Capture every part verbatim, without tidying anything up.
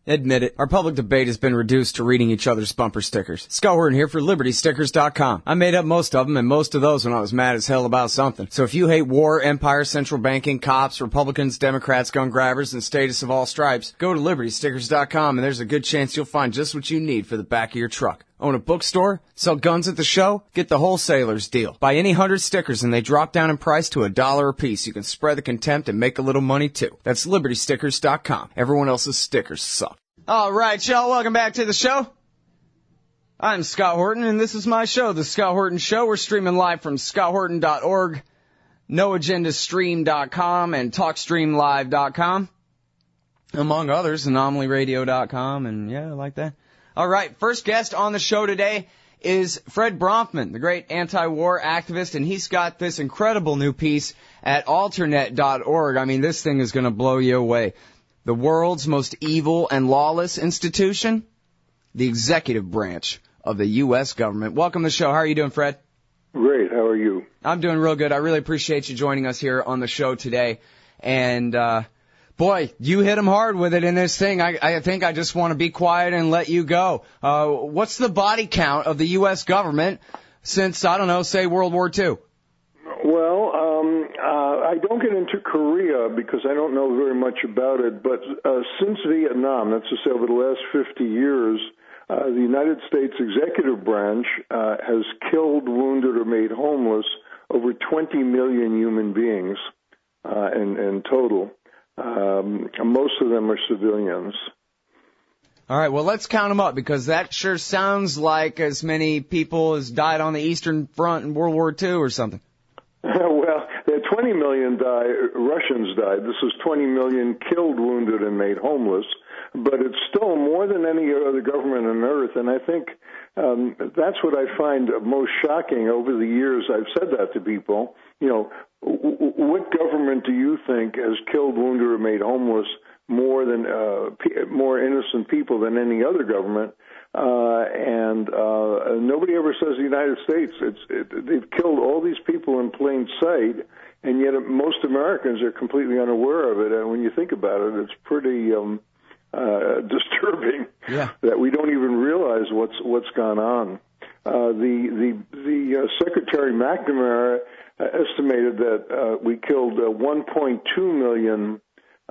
Admit it, our public debate has been reduced to reading each other's bumper stickers. Scott Horton here for Liberty Stickers dot com. I made up most of them, and most of those when I was mad as hell about something. So if you hate war, empire, central banking, cops, Republicans, Democrats, gun grabbers, and status of all stripes, go to Liberty Stickers dot com, and there's a good chance you'll find just what you need for the back of your truck. Own a bookstore? Sell guns at the show? Get the wholesaler's deal. Buy any hundred stickers and they drop down in price to a dollar a piece. You can spread the contempt and make a little money too. That's Liberty Stickers dot com. Everyone else's stickers suck. All right, y'all, welcome back to the show. I'm Scott Horton, and this is my show, The Scott Horton Show. We're streaming live from Scott Horton dot org, No Agenda Stream dot com, and Talk Stream Live dot com, among others, Anomaly Radio dot com, and yeah, I like that. All right, first guest on the show today is Fred Bronfman, the great anti-war activist, and he's got this incredible new piece at Alternet dot org. I mean, this thing is going to blow you away. The world's most evil and lawless institution, the executive branch of the U S government. Welcome to the show. How are you doing, Fred? Great. How are you? I'm doing real good. I really appreciate you joining us here on the show today. And, uh, boy, you hit him hard with it in this thing. I, I think I just want to be quiet and let you go. Uh, what's the body count of the U S government since, I don't know, say World War Two? Well, um, uh, I don't get into Korea because I don't know very much about it, but uh, since Vietnam, that's to say over the last fifty years, uh, the United States executive branch uh, has killed, wounded, or made homeless over twenty million human beings uh, in, in total. Um, most of them are civilians. All right, well, let's count them up because that sure sounds like as many people as died on the Eastern Front in World War Two or something. Well, there are twenty million die, Russians died. This is twenty million killed, wounded, and made homeless. But it's still more than any other government on earth. And I think um, that's what I find most shocking. Over the years, I've said that to people. You know, w- what government do you think has killed, wounded, or made homeless more than uh, p- more innocent people than any other government? Uh, and uh, nobody ever says the United States. It's it, they've killed all these people in plain sight, and yet most Americans are completely unaware of it. And when you think about it, it's pretty um, uh, disturbing yeah. that we don't even realize what's what's gone on. Uh, the the the uh, Secretary McNamara uh, estimated that uh, we killed uh, one point two million.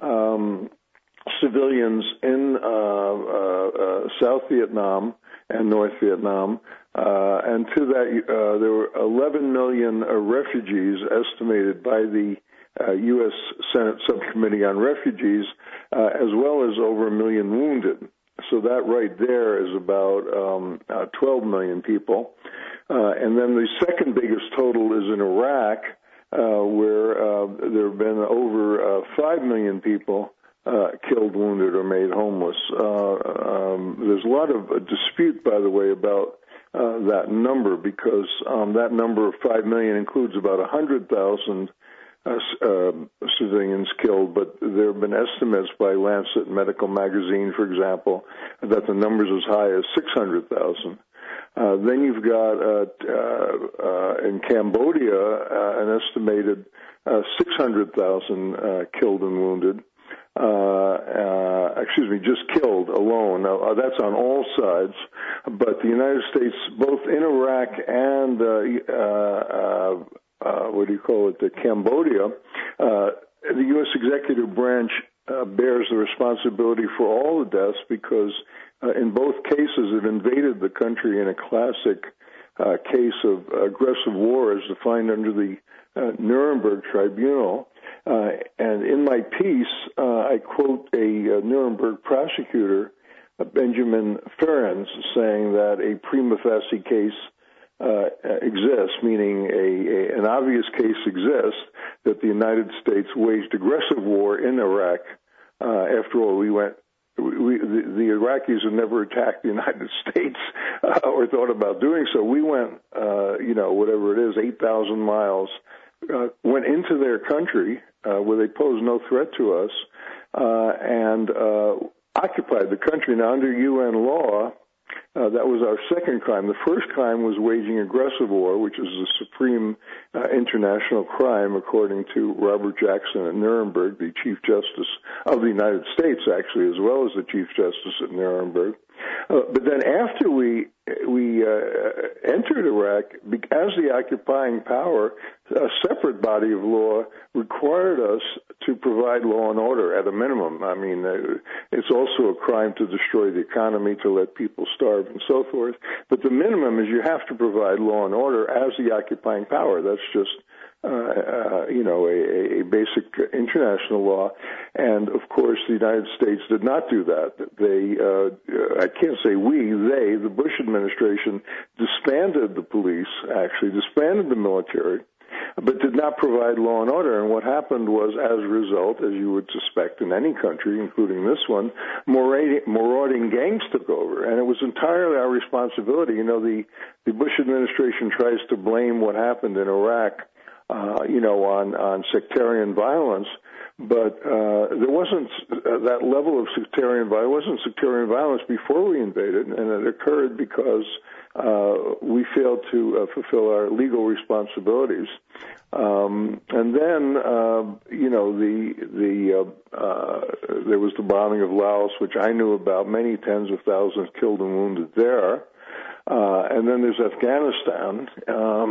Um, civilians in uh, uh, uh, South Vietnam and North Vietnam, uh, and to that uh, there were eleven million uh, refugees estimated by the uh, U S Senate Subcommittee on Refugees, uh, as well as over a million wounded. So that right there is about um, uh, twelve million people. Uh, and then the second biggest total is in Iraq, uh, where uh, there have been over uh, five million people Uh, killed, wounded, or made homeless. Uh, um, there's a lot of uh, dispute, by the way, about uh, that number because um, that number of five million includes about one hundred thousand uh, uh, civilians killed, but there have been estimates by Lancet Medical Magazine, for example, that the number's as high as six hundred thousand. Uh, then you've got uh, uh, uh, in Cambodia uh, an estimated uh, six hundred thousand uh, killed and wounded. Uh, uh, excuse me, just killed alone. Now, uh, that's on all sides. But the United States, both in Iraq and, uh, uh, uh, uh, what do you call it, the Cambodia, uh, the U S executive branch uh, bears the responsibility for all the deaths because uh, in both cases it invaded the country in a classic uh, case of aggressive war as defined under the uh, Nuremberg Tribunal. Uh, and in my piece, uh, I quote a, a Nuremberg prosecutor, uh, Benjamin Ferencz, saying that a prima facie case uh, exists, meaning a, a, an obvious case exists that the United States waged aggressive war in Iraq. Uh, after all, we went. We, the, the Iraqis have never attacked the United States uh, or thought about doing so. We went, uh, you know, whatever it is, eight thousand miles. Uh, went into their country uh, where they posed no threat to us uh, and uh, occupied the country. Now, under U N law, Uh, that was our second crime. The first crime was waging aggressive war, which is a supreme uh, international crime, according to Robert Jackson at Nuremberg, the Chief Justice of the United States, actually, as well as the Chief Justice at Nuremberg. Uh, but then after we we uh, entered Iraq, as the occupying power, a separate body of law required us to provide law and order at a minimum. I mean, uh, it's also a crime to destroy the economy, to let people starve, and so forth. But the minimum is you have to provide law and order as the occupying power. That's just Uh, uh, you know, a, a basic international law. And, of course, the United States did not do that. They, uh, I can't say we, they, the Bush administration disbanded the police, actually, disbanded the military, but did not provide law and order. And what happened was, as a result, as you would suspect in any country, including this one, marauding gangs took over. And it was entirely our responsibility. You know, the, the Bush administration tries to blame what happened in Iraq Uh, you know, on, on sectarian violence, but uh, there wasn't uh, that level of sectarian violence. There wasn't sectarian violence before we invaded, and it occurred because uh, we failed to uh, fulfill our legal responsibilities. Um, and then, uh, you know, the the uh, uh, there was the bombing of Laos, which I knew about, many tens of thousands killed and wounded there. Uh, and then there's Afghanistan. Um,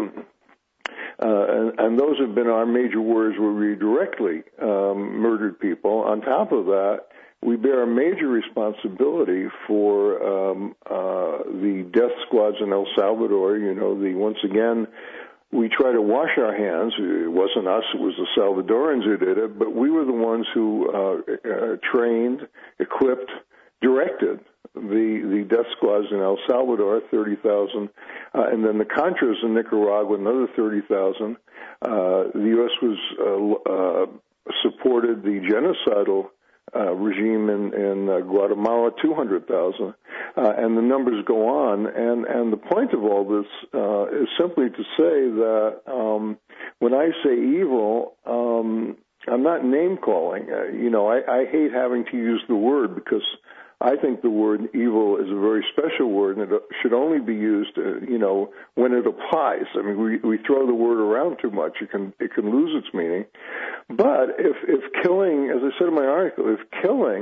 Uh, and, and those have been our major wars where we directly um, murdered people. On top of that, we bear a major responsibility for um, uh, the death squads in El Salvador. You know, the once again, we try to wash our hands. It wasn't us; it was the Salvadorans who did it. But we were the ones who uh, uh, trained, equipped, directed the the death squads in El Salvador, thirty thousand, uh, and then the Contras in Nicaragua, another thirty thousand. Uh, the U S was uh, uh, supported the genocidal uh, regime in, in uh, Guatemala, two hundred thousand, uh, and the numbers go on. And, and the point of all this uh, is simply to say that um, when I say evil, um, I'm not name-calling. Uh, you know, I, I hate having to use the word because I think the word evil is a very special word, and it should only be used, uh, you know, when it applies. I mean, we, we throw the word around too much; it can it can lose its meaning. But if if killing, as I said in my article, if killing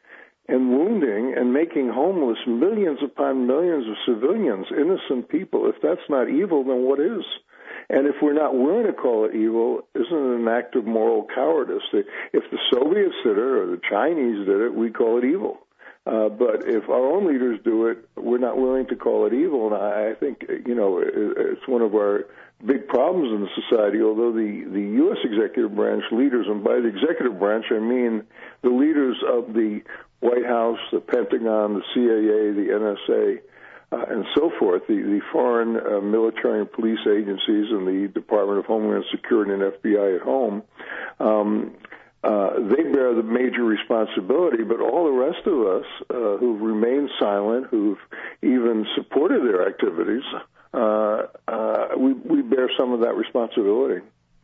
and wounding and making homeless millions upon millions of civilians, innocent people, if that's not evil, then what is? And if we're not willing to call it evil, isn't it an act of moral cowardice? If the Soviets did it or the Chinese did it, we call it evil. Uh, but if our own leaders do it, we're not willing to call it evil. And I, I think, you know, it, it's one of our big problems in the society, although the, the U S executive branch leaders, and by the executive branch I mean the leaders of the White House, the Pentagon, the C I A, the N S A, uh, and so forth, the, the foreign uh, military and police agencies and the Department of Homeland Security and F B I at home, um, Uh, they bear the major responsibility, but all the rest of us uh, who've remained silent, who've even supported their activities, uh, uh, we, we bear some of that responsibility.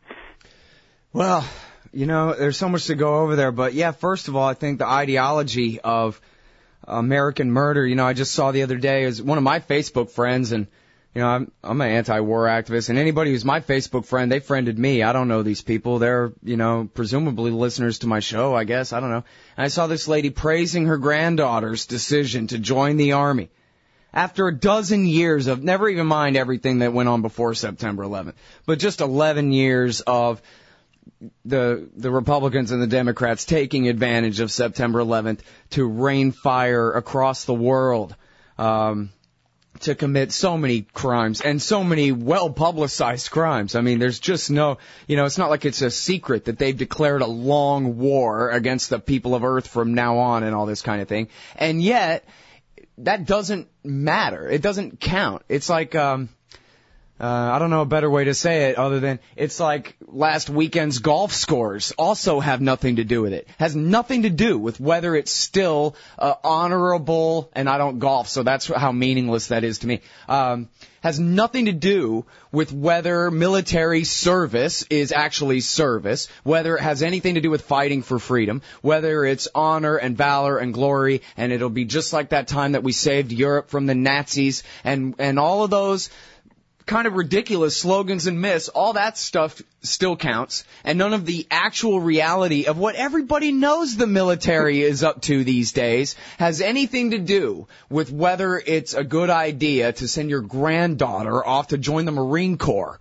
Well, you know, there's so much to go over there, but yeah, first of all, I think the ideology of American murder, you know, I just saw the other day is one of my Facebook friends, and you know, I'm, I'm an anti-war activist, and anybody who's my Facebook friend, they friended me. I don't know these people. They're, you know, presumably listeners to my show, I guess. I don't know. And I saw this lady praising her granddaughter's decision to join the Army. After a dozen years of, never even mind everything that went on before September eleventh, but just eleven years of the the Republicans and the Democrats taking advantage of September eleventh to rain fire across the world. Um... to commit so many crimes and so many well-publicized crimes. I mean, there's just no, you know, it's not like it's a secret that they've declared a long war against the people of Earth from now on and all this kind of thing. And yet, that doesn't matter. It doesn't count. It's like, um, Uh, I don't know a better way to say it other than it's like last weekend's golf scores also have nothing to do with it. Has nothing to do with whether it's still uh, honorable, and I don't golf, so that's how meaningless that is to me. Um, has nothing to do with whether military service is actually service, whether it has anything to do with fighting for freedom, whether it's honor and valor and glory, and it'll be just like that time that we saved Europe from the Nazis, and, and all of those kind of ridiculous slogans and myths, all that stuff still counts, and none of the actual reality of what everybody knows the military is up to these days has anything to do with whether it's a good idea to send your granddaughter off to join the Marine Corps.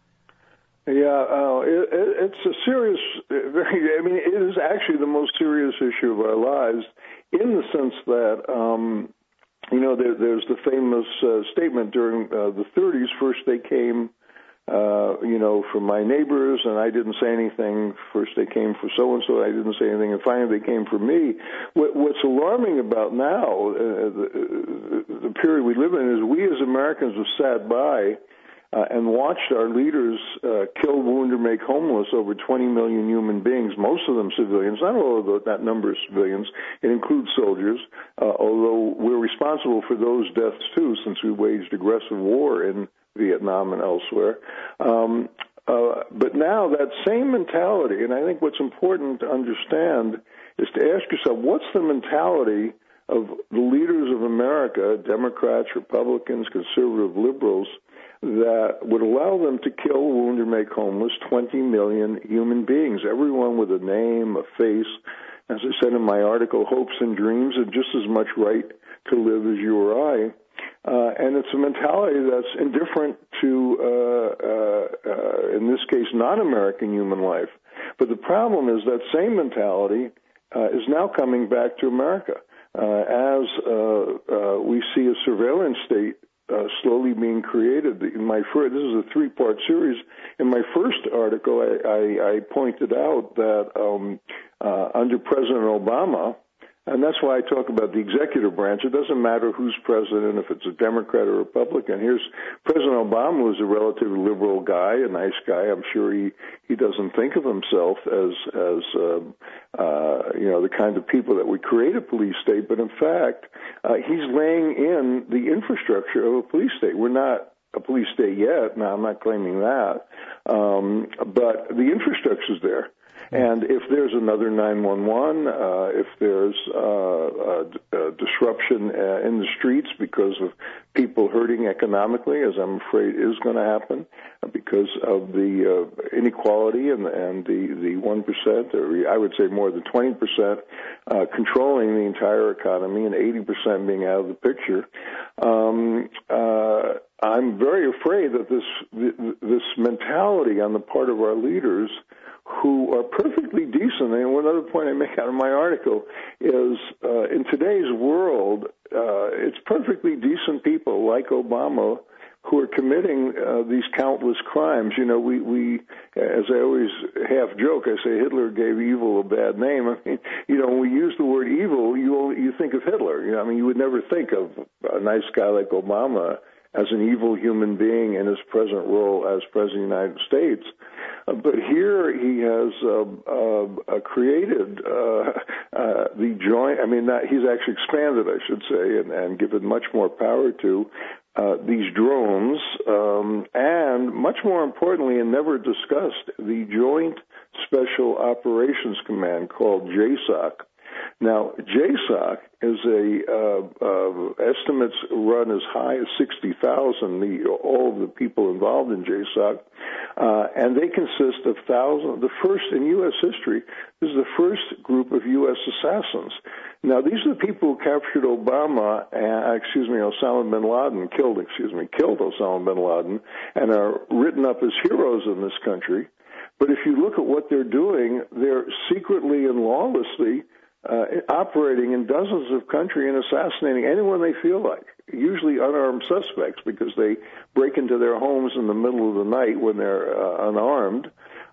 Yeah, uh, it, it's a serious, very, I mean, it is actually the most serious issue of our lives in the sense that, um, You know, there, there's the famous uh, statement during uh, the thirties. First they came, uh, you know, for my neighbors, and I didn't say anything. First they came for so-and-so, I didn't say anything, and finally they came for me. What, what's alarming about now, uh, the, the period we live in, is we as Americans have sat by Uh, and watched our leaders uh, kill, wound, or make homeless over twenty million human beings, most of them civilians. Not all of the, that number of civilians. It includes soldiers, uh, although we're responsible for those deaths, too, since we waged aggressive war in Vietnam and elsewhere. Um, uh, but now that same mentality, and I think what's important to understand is to ask yourself, what's the mentality of the leaders of America, Democrats, Republicans, conservative liberals, that would allow them to kill, wound, or make homeless twenty million human beings, everyone with a name, a face, as I said in my article, hopes and dreams, and just as much right to live as you or I. Uh, and it's a mentality that's indifferent to, uh, uh, uh, in this case, non-American human life. But the problem is that same mentality uh, is now coming back to America uh, as uh, uh, we see a surveillance state Uh, slowly being created. In my first, this is a three-part series. In my first article, I, I, I pointed out that um, uh, under President Obama, and that's why I talk about the executive branch. It doesn't matter who's president, if it's a Democrat or Republican. Here's President Obama, who's a relatively liberal guy, a nice guy. I'm sure he, he doesn't think of himself as, as uh, uh, you know, the kind of people that would create a police state. But in fact, uh, he's laying in the infrastructure of a police state. We're not a police state yet. Now, I'm not claiming that. Um, but the infrastructure's there. And if there's another nine one one, uh, if there's uh, uh, uh, disruption uh, in the streets because of people hurting economically, as I'm afraid is going to happen, uh, because of the uh, inequality and, and the, the one percent, or I would say more than twenty percent, uh, controlling the entire economy and eighty percent being out of the picture, um, uh, I'm very afraid that this this mentality on the part of our leaders, who are perfectly decent, and one other point I make out of my article is uh, in today's world, uh, it's perfectly decent people like Obama who are committing uh, these countless crimes. You know, we, we, as I always half joke, I say Hitler gave evil a bad name. I mean, you know, when we use the word evil, you you think of Hitler. You know, I mean, you would never think of a nice guy like Obama as an evil human being in his present role as President of the United States. Uh, but here he has uh, uh, uh, created uh, uh, the joint, I mean, not, he's actually expanded, I should say, and, and given much more power to uh, these drones, um, and much more importantly, and never discussed, the Joint Special Operations Command called J SOC. Now, J SOC is a uh, uh, estimates run as high as sixty thousand. The, all of the people involved in J SOC, uh, and they consist of thousands. The first in U S history. This is the first group of U S assassins. Now, these are the people who captured Obama. Uh, excuse me, Osama bin Laden killed. Excuse me, killed Osama bin Laden, and are written up as heroes in this country. But if you look at what they're doing, they're secretly and lawlessly Uh, operating in dozens of countries and assassinating anyone they feel like, usually unarmed suspects, because they break into their homes in the middle of the night when they're uh, unarmed.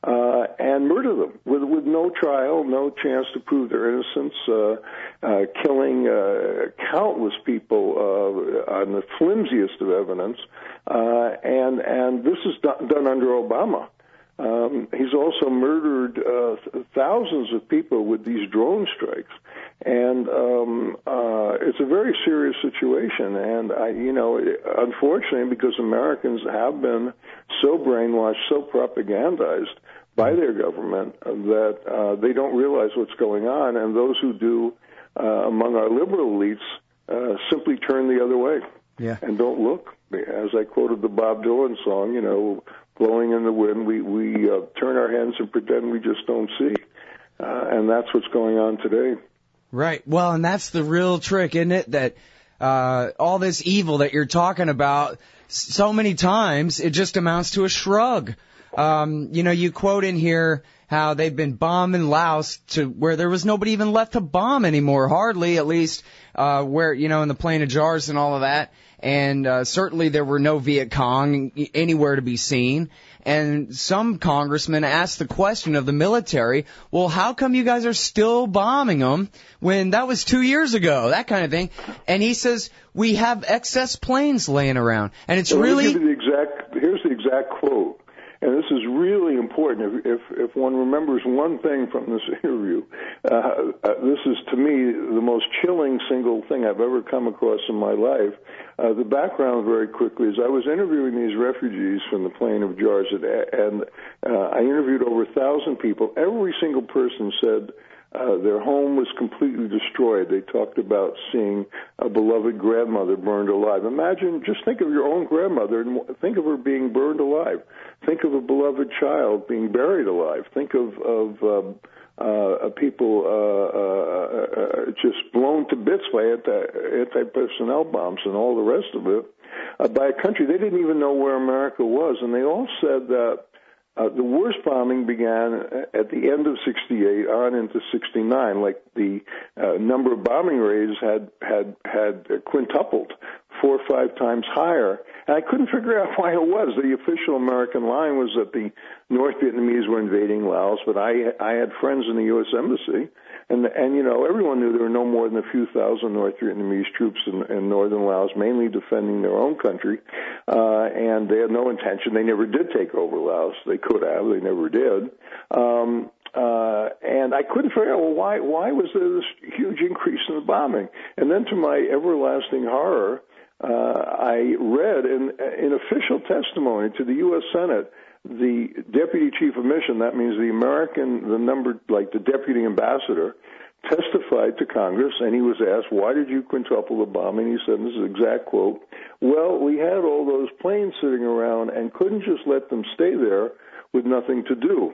uh, and murder them with with no trial, no chance to prove their innocence, uh, uh, killing uh, countless people uh, on the flimsiest of evidence, uh, and and this is done, done under Obama. Um, he's also murdered uh, thousands of people with these drone strikes, and um, uh, it's a very serious situation. And I, you know, unfortunately, because Americans have been so brainwashed, so propagandized by their government that uh, they don't realize what's going on, and those who do, uh, among our liberal elites, uh, simply turn the other way yeah. and don't look. As I quoted the Bob Dylan song, you know, blowing in the wind, we, we uh, turn our heads and pretend we just don't see. Uh, and that's what's going on today. Right. Well, and that's the real trick, isn't it? That uh, all this evil that you're talking about, so many times, it just amounts to a shrug. Um, you know, you quote in here how they've been bombing Laos to where there was nobody even left to bomb anymore, hardly, at least, uh, where, you know, in the Plain of Jars and all of that. And uh, certainly there were no Viet Cong anywhere to be seen. And some congressmen asked the question of the military, well, how come you guys are still bombing them when that was two years ago, that kind of thing. And he says, we have excess planes laying around. And it's well, really... The exact, here's the exact quote. And this is really important. If, if, if one remembers one thing from this interview, uh, uh, this is, to me, the most chilling single thing I've ever come across in my life. Uh, the background, very quickly, is I was interviewing these refugees from the Plain of Jars, and uh, I interviewed over a thousand people. Every single person said uh, their home was completely destroyed. They talked about seeing a beloved grandmother burned alive. Imagine, just think of your own grandmother and think of her being burned alive. Think of a beloved child being buried alive. Think of, of um, uh, people uh, uh, uh, just blown to bits by anti, anti-personnel bombs and all the rest of it uh, by a country they didn't even know where America was. And they all said that uh, the worst bombing began at the end of sixty-eight on into sixty-nine. Like the uh, number of bombing raids had had had quintupled, four or five times higher. And I couldn't figure out why it was. The official American line was that the North Vietnamese were invading Laos, but I I had friends in the U S Embassy, and and you know everyone knew there were no more than a few thousand North Vietnamese troops in, in northern Laos, mainly defending their own country, uh, and they had no intention. They never did take over Laos. They could have. They never did. Um, Uh, and I couldn't figure out, well, why, why was there this huge increase in the bombing? And then to my everlasting horror, uh, I read in, in official testimony to the U S Senate, the deputy chief of mission, that means the American, the number, like the deputy ambassador, testified to Congress, and he was asked, why did you quintuple the bombing? He said, this is an exact quote, well, we had all those planes sitting around and couldn't just let them stay there with nothing to do.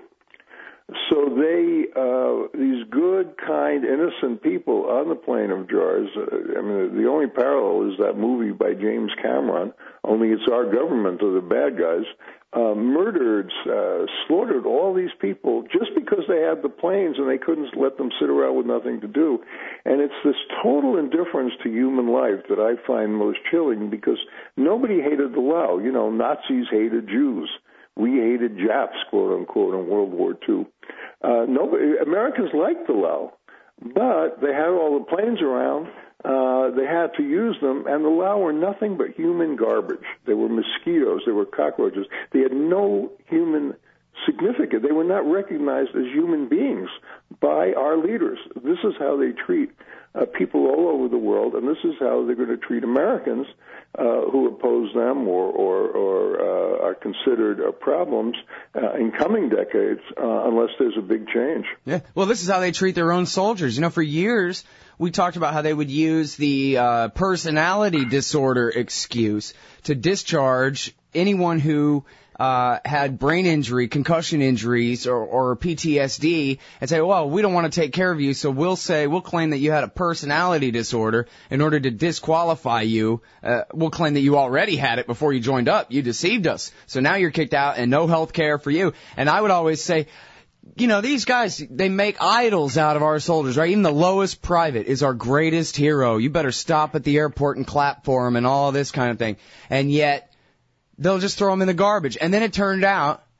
So they, uh, these good, kind, innocent people on the Plain of Jars, uh, I mean, the only parallel is that movie by James Cameron, only it's our government or the bad guys, uh, murdered, uh, slaughtered all these people just because they had the planes and they couldn't let them sit around with nothing to do. And it's this total indifference to human life that I find most chilling, because nobody hated the Lao. You know, Nazis hated Jews. We hated Japs, quote unquote, in World War Two. Uh, nobody, Americans liked the Lao, but they had all the planes around. Uh, they had to use them, and the Lao were nothing but human garbage. They were mosquitoes. They were cockroaches. They had no human significance. They were not recognized as human beings by our leaders. This is how they treat uh, people all over the world, and this is how they're going to treat Americans uh, who oppose them or, or, or uh, are considered uh, problems uh, in coming decades, uh, unless there's a big change. Yeah. Well, this is how they treat their own soldiers. You know, for years, we talked about how they would use the uh, personality disorder excuse to discharge anyone who uh, had brain injury, concussion injuries, or, or P T S D, and say, well, we don't want to take care of you, so we'll say, we'll claim that you had a personality disorder in order to disqualify you. Uh, we'll claim that you already had it before you joined up. You deceived us. So now you're kicked out and no health care for you. And I would always say, you know, these guys, they make idols out of our soldiers, right? Even the lowest private is our greatest hero. You better stop at the airport and clap for him and all this kind of thing. And yet, they'll just throw them in the garbage. And then it turned out,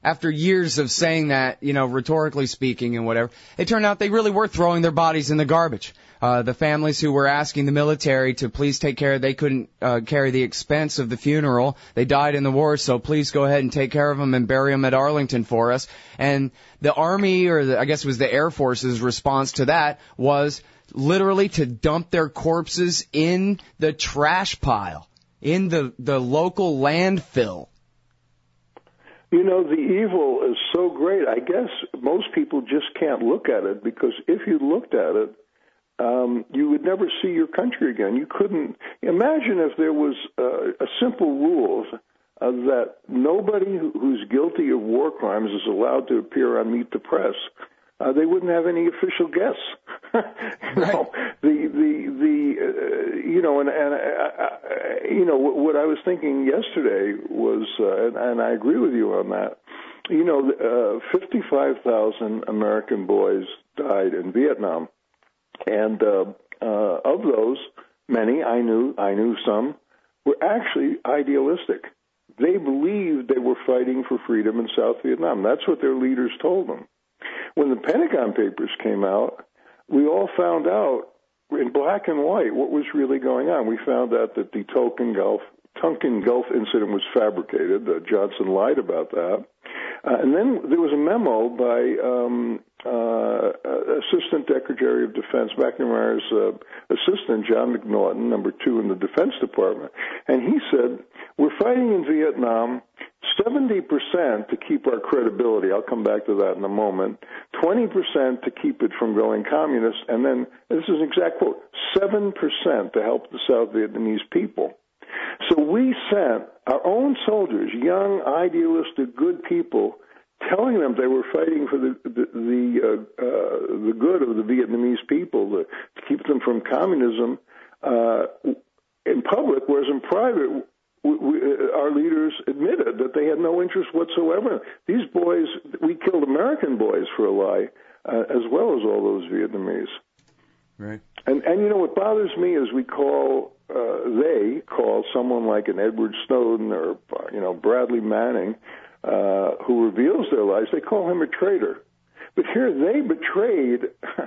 after years of saying that, you know, rhetorically speaking and whatever, it turned out they really were throwing their bodies in the garbage. Uh, the families who were asking the military to please take care, they couldn't uh, carry the expense of the funeral. They died in the war, so please go ahead and take care of them and bury them at Arlington for us. And the Army, or the, I guess it was the Air Force's response to that, was literally to dump their corpses in the trash pile, in the, the local landfill. You know, the evil is so great. I guess most people just can't look at it, because if you looked at it, um, you would never see your country again. You couldn't imagine if there was uh, a simple rule uh, that nobody who's guilty of war crimes is allowed to appear on Meet the Press. Uh, they wouldn't have any official guests. you right. know, the the the uh, you know, and and uh, uh, you know what I was thinking yesterday was, uh, and, and I agree with you on that. You know, uh, fifty-five thousand American boys died in Vietnam, and uh, uh, of those, many I knew I knew some were actually idealistic. They believed they were fighting for freedom in South Vietnam. That's what their leaders told them. When the Pentagon Papers came out, we all found out in black and white what was really going on. We found out that the Tonkin Gulf, Tonkin Gulf incident was fabricated. Uh, Johnson lied about that. Uh, and then there was a memo by um, uh, Assistant Secretary of Defense, McNamara's uh, assistant, John McNaughton, number two in the Defense Department. And he said, we're fighting in Vietnam seventy percent to keep our credibility. I'll come back to that in a moment. twenty percent to keep it from going communist. And then, this is an exact quote, seven percent to help the South Vietnamese people. So we sent our own soldiers, young, idealistic, good people, telling them they were fighting for the the the, uh, uh, the good of the Vietnamese people, to, to keep them from communism uh, in public, whereas in private, we, we, our leaders admitted that they had no interest whatsoever. These boys, we killed American boys for a lie, uh, as well as all those Vietnamese. Right. And and you know what bothers me is we call uh, they call someone like an Edward Snowden or you know Bradley Manning, uh, who reveals their lies, they call him a traitor. But here they betrayed,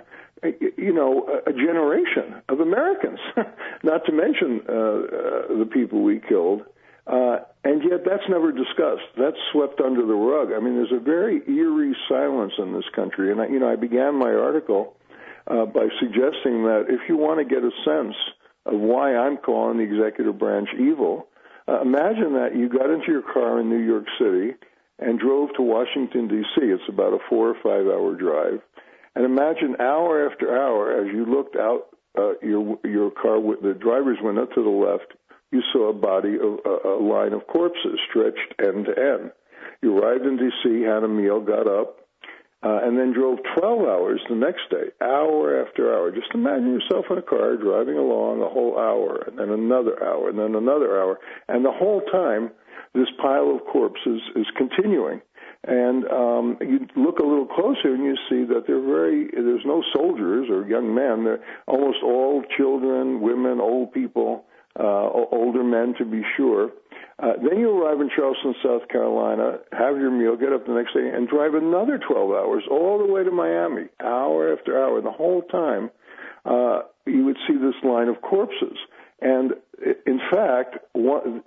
you know, a generation of Americans, not to mention uh, uh, the people we killed. Uh, and yet that's never discussed. That's swept under the rug. I mean, there's a very eerie silence in this country. And, I, you know, I began my article uh, by suggesting that if you want to get a sense of why I'm calling the executive branch evil, uh, imagine that you got into your car in New York City and drove to Washington, D C It's about a four or five hour drive. And imagine hour after hour as you looked out uh, your your car with the driver's window to the left, you saw a body, of, a, a line of corpses stretched end to end. You arrived in D C, had a meal, got up, uh, and then drove twelve hours the next day, hour after hour. Just imagine yourself in a car driving along a whole hour, and then another hour, and then another hour. And the whole time, this pile of corpses is continuing. And um, you look a little closer and you see that they're very, there's no soldiers or young men. They're almost all children, women, old people, uh, older men to be sure. Uh, then you arrive in Charleston, South Carolina, have your meal, get up the next day, and drive another twelve hours all the way to Miami, hour after hour. And the whole time uh, you would see this line of corpses. And in fact, one,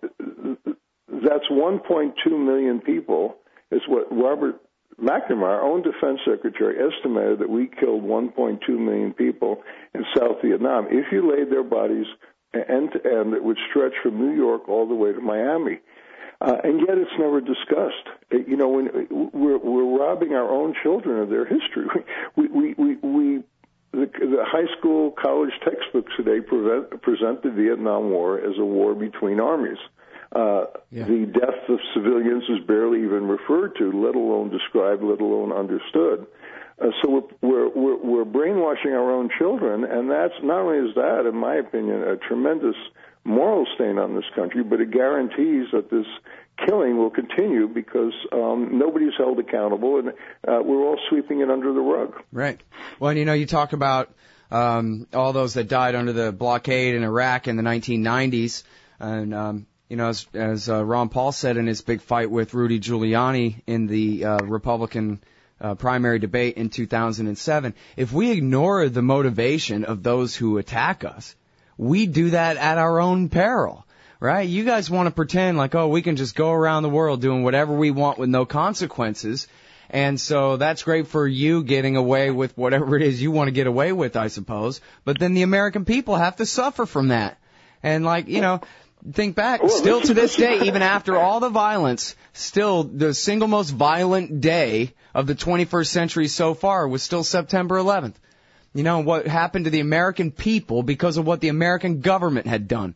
that's one point two million people. Is what Robert McNamara, our own defense secretary, estimated that we killed one point two million people in South Vietnam. If you laid their bodies end to end, it would stretch from New York all the way to Miami. Uh, and yet it's never discussed. It, you know, when we're, we're robbing our own children of their history. We, we, we, we the, the high school, college textbooks today prevent, present the Vietnam War as a war between armies. Uh, yeah. The death of civilians is barely even referred to, let alone described, let alone understood. Uh, so we're, we're, we're brainwashing our own children, and that's not only is that, in my opinion, a tremendous moral stain on this country, but it guarantees that this killing will continue because um, nobody's held accountable, and uh, we're all sweeping it under the rug. Right. Well, and, you know, you talk about um, all those that died under the blockade in Iraq in the nineteen nineties, and um, You know, as, as uh, Ron Paul said in his big fight with Rudy Giuliani in the uh, Republican uh, primary debate in two thousand seven, if we ignore the motivation of those who attack us, we do that at our own peril, right? You guys want to pretend like, oh, we can just go around the world doing whatever we want with no consequences. And so that's great for you getting away with whatever it is you want to get away with, I suppose. But then the American people have to suffer from that. And like, you know, think back, well, still this to this is, day, even after all the violence, still the single most violent day of the twenty-first century so far was still September eleventh. You know, what happened to the American people because of what the American government had done.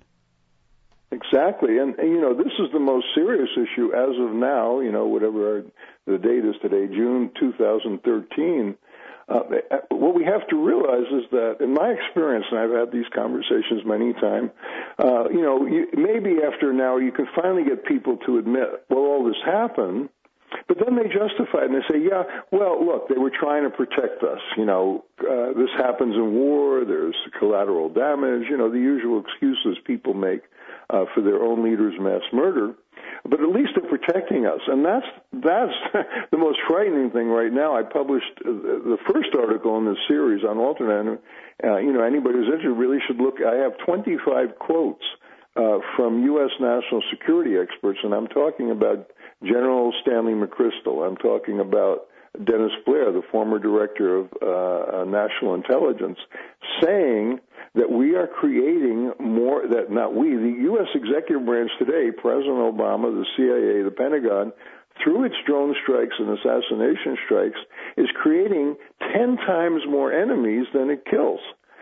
Exactly. And, and, you know, this is the most serious issue as of now, you know, whatever our, the date is today, June two thousand thirteen. Uh, what we have to realize is that, in my experience, and I've had these conversations many times, uh, you know, you, maybe after now you can finally get people to admit, well, all this happened, but then they justify it and they say, yeah, well, look, they were trying to protect us. You know, uh, this happens in war, there's collateral damage, you know, the usual excuses people make uh, for their own leaders' mass murder. But at least they're protecting us, and that's that's the most frightening thing right now. I published the first article in this series on Alternet. Uh, you know, anybody who's interested really should look. I have twenty-five quotes uh, from U S national security experts, and I'm talking about General Stanley McChrystal. I'm talking about Dennis Blair, the former director of uh, National Intelligence, saying that we are creating more, that not we, the U S executive branch today, President Obama, the C I A, the Pentagon, through its drone strikes and assassination strikes, is creating ten times more enemies than it kills.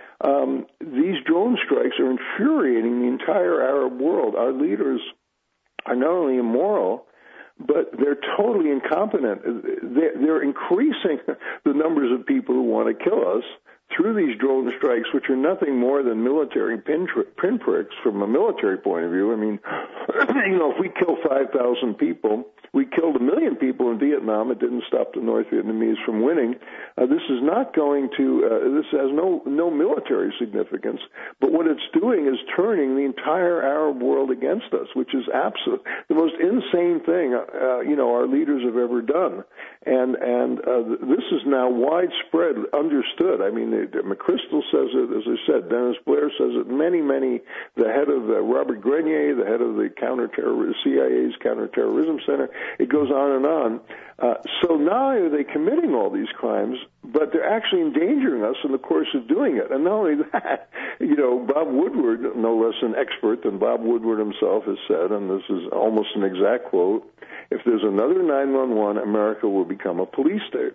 Um, these drone strikes are infuriating the entire Arab world. Our leaders are not only immoral, but they're totally incompetent. They're increasing the numbers of people who want to kill us through these drone strikes, which are nothing more than military pinpricks from a military point of view. I mean, you know, if we kill five thousand people, we killed a million people in Vietnam. It didn't stop the North Vietnamese from winning. Uh, this is not going to, uh, this has no, no military significance, but what it's doing is turning the entire Arab world against us, which is absolute, the most insane thing, uh, you know, our leaders have ever done. And, and uh, this is now widespread, understood. I mean, McChrystal says it, as I said, Dennis Blair says it, many, many, the head of uh, Robert Grenier, the head of the counterterror, C I A's Counterterrorism Center, it goes on and on. Uh, so not only are they committing all these crimes, but they're actually endangering us in the course of doing it. And not only that, you know, Bob Woodward, no less an expert than Bob Woodward himself, has said, and this is almost an exact quote, if there's another nine one one, America will become a police state.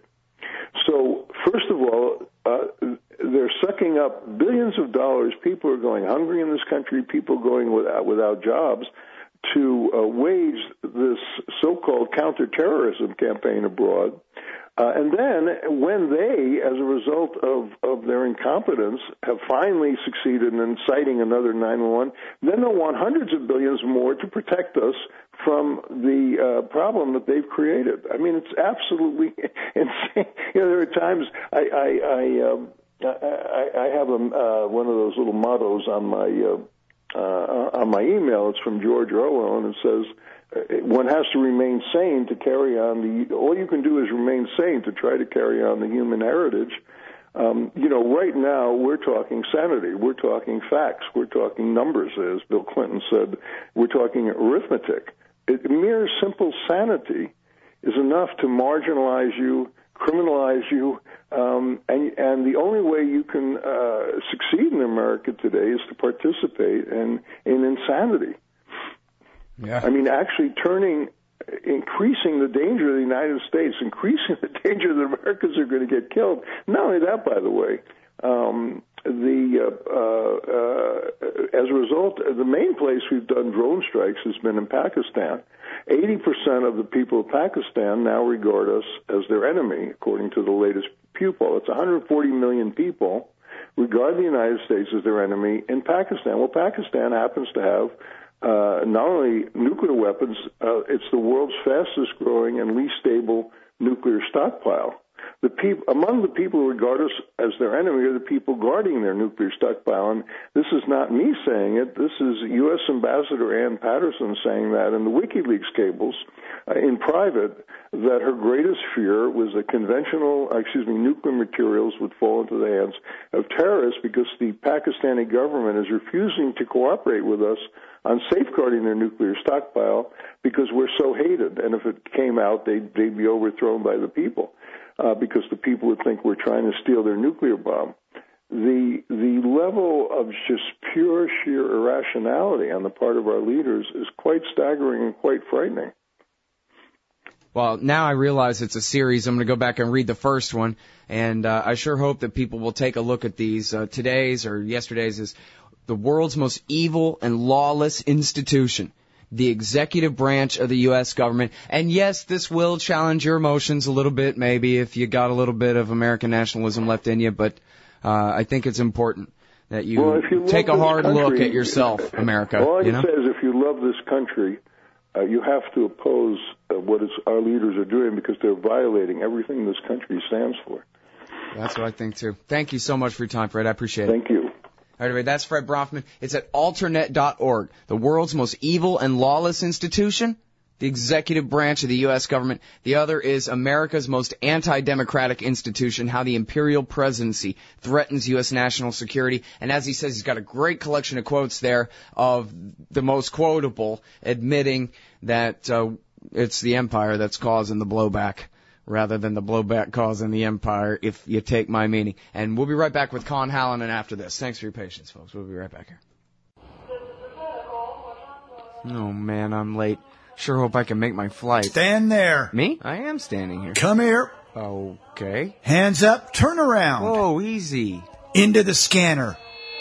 So, first of all, uh, they're sucking up billions of dollars. People are going hungry in this country, people going without, without jobs, to uh, wage this so-called counterterrorism campaign abroad. Uh, and then when they, as a result of, of their incompetence, have finally succeeded in inciting another nine one one, then they'll want hundreds of billions more to protect us from the uh, problem that they've created. I mean, it's absolutely insane. You know, there are times I I I, um, I, I have a, uh, one of those little mottos on my uh, uh, on my email. It's from George Orwell, and it says, one has to remain sane to carry on the, all you can do is remain sane to try to carry on the human heritage. Um, you know, right now we're talking sanity. We're talking facts. We're talking numbers, as Bill Clinton said. We're talking arithmetic. It, mere simple sanity is enough to marginalize you, criminalize you, um, and, and the only way you can uh, succeed in America today is to participate in, in insanity. Yeah. I mean, actually turning, increasing the danger of the United States, increasing the danger that Americans are going to get killed. Not only that, by the way, um, the uh, uh, as a result, the main place we've done drone strikes has been in Pakistan. eighty percent of the people of Pakistan now regard us as their enemy, according to the latest Pew poll. It's one hundred forty million people regard the United States as their enemy in Pakistan. Well, Pakistan happens to have Uh, not only nuclear weapons, uh, it's the world's fastest growing and least stable nuclear stockpile. The peop- among the people who regard us as their enemy are the people guarding their nuclear stockpile. And this is not me saying it. This is U S Ambassador Ann Patterson saying that in the WikiLeaks cables uh, in private, that her greatest fear was that conventional, excuse me, nuclear materials would fall into the hands of terrorists because the Pakistani government is refusing to cooperate with us on safeguarding their nuclear stockpile because we're so hated. And if it came out, they'd, they'd be overthrown by the people. Uh, because the people would think we're trying to steal their nuclear bomb. The the level of just pure, sheer irrationality on the part of our leaders is quite staggering and quite frightening. Well, now I realize it's a series. I'm going to go back and read the first one, and uh, I sure hope that people will take a look at these. Uh, today's or yesterday's is the world's most evil and lawless institution, the executive branch of the U S government. And yes, this will challenge your emotions a little bit, maybe, if you got a little bit of American nationalism left in you, but uh, I think it's important that you, well, you take a hard country, look at yourself, America. All I you can know? say is if you love this country, uh, you have to oppose uh, what is, our leaders are doing because they're violating everything this country stands for. That's what I think, too. Thank you so much for your time, Fred. I appreciate it. Thank you. All right, that's Fred Bronfman. It's at alternet dot org, the world's most evil and lawless institution, the executive branch of the U S government. The other is America's most anti-democratic institution, how the imperial presidency threatens U S national security. And as he says, he's got a great collection of quotes there of the most quotable, admitting that uh, it's the empire that's causing the blowback, rather than the blowback causing the empire, if you take my meaning. And we'll be right back with Con Hallinan after this. Thanks for your patience, folks. We'll be right back here. Oh, man, I'm late. Sure hope I can make my flight. Stand there. Me? I am standing here. Come here. Okay. Hands up, turn around. Whoa, easy. Into the scanner.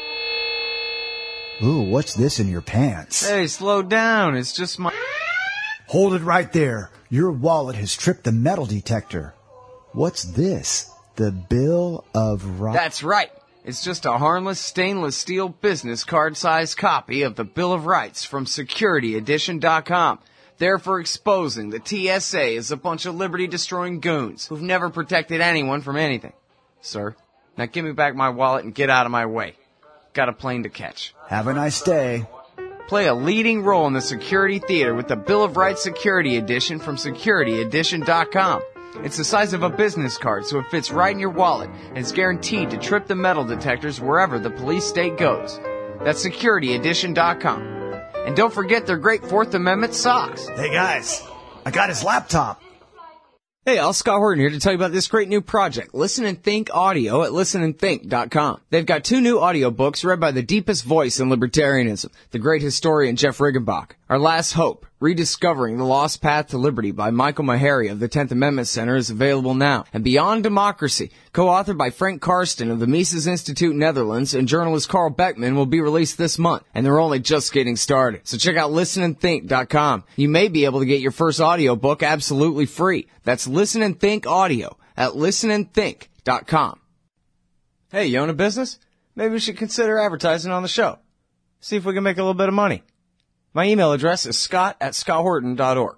Ooh, what's this in your pants? Hey, slow down. It's just my... Hold it right there. Your wallet has tripped the metal detector. What's this? The Bill of Rights? That's right. It's just a harmless stainless steel business card-sized copy of the Bill of Rights from security edition dot com. There for exposing the T S A as a bunch of liberty-destroying goons who've never protected anyone from anything. Sir, now give me back my wallet and get out of my way. Got a plane to catch. Have a nice day. Play a leading role in the security theater with the Bill of Rights Security Edition from security edition dot com. It's the size of a business card, so it fits right in your wallet, and it's guaranteed to trip the metal detectors wherever the police state goes. That's security edition dot com. And don't forget their great Fourth Amendment socks. Hey, guys, I got his laptop. Hey, all, Scott Horton here to tell you about this great new project, Listen and Think Audio at listen and think dot com. They've got two new audiobooks read by the deepest voice in libertarianism, the great historian Jeff Riggenbach. Our Last Hope, Rediscovering the Lost Path to Liberty by Michael Maharrey of the tenth Amendment Center is available now. And Beyond Democracy, co-authored by Frank Karsten of the Mises Institute Netherlands and journalist Carl Beckman, will be released this month. And they're only just getting started. So check out listen and think dot com. You may be able to get your first audiobook absolutely free. That's Listen and Think Audio at listen and think dot com. Hey, you own a business? Maybe we should consider advertising on the show. See if we can make a little bit of money. My email address is scott at scott horton dot org.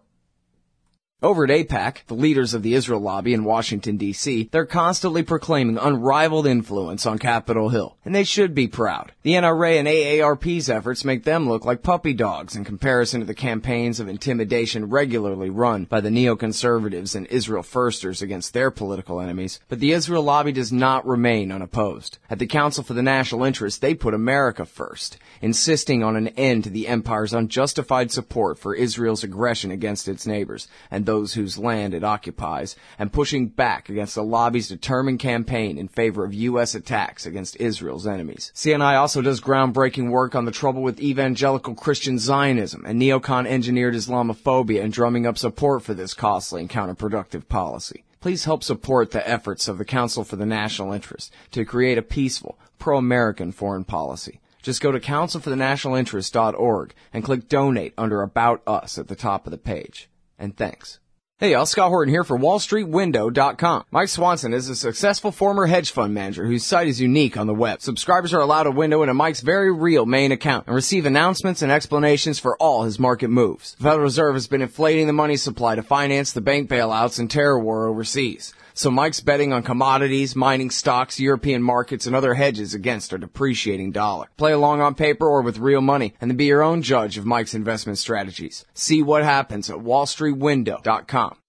Over at AIPAC, the leaders of the Israel lobby in Washington, D C, they're constantly proclaiming unrivaled influence on Capitol Hill, and they should be proud. The N R A and A A R P's efforts make them look like puppy dogs in comparison to the campaigns of intimidation regularly run by the neoconservatives and Israel firsters against their political enemies. But the Israel lobby does not remain unopposed. At the Council for the National Interest, they put America first, insisting on an end to the empire's unjustified support for Israel's aggression against its neighbors and those whose land it occupies, and pushing back against the lobby's determined campaign in favor of U S attacks against Israel's enemies. C N I also does groundbreaking work on the trouble with evangelical Christian Zionism and neocon-engineered Islamophobia and drumming up support for this costly and counterproductive policy. Please help support the efforts of the Council for the National Interest to create a peaceful, pro-American foreign policy. Just go to council for the national interest dot org and click Donate under About Us at the top of the page. And thanks. Hey y'all, Scott Horton here for wall street window dot com. Mike Swanson is a successful former hedge fund manager whose site is unique on the web. Subscribers are allowed a window into Mike's very real main account and receive announcements and explanations for all his market moves. The Federal Reserve has been inflating the money supply to finance the bank bailouts and terror war overseas. So Mike's betting on commodities, mining stocks, European markets, and other hedges against our depreciating dollar. Play along on paper or with real money, and then be your own judge of Mike's investment strategies. See what happens at wall street window dot com.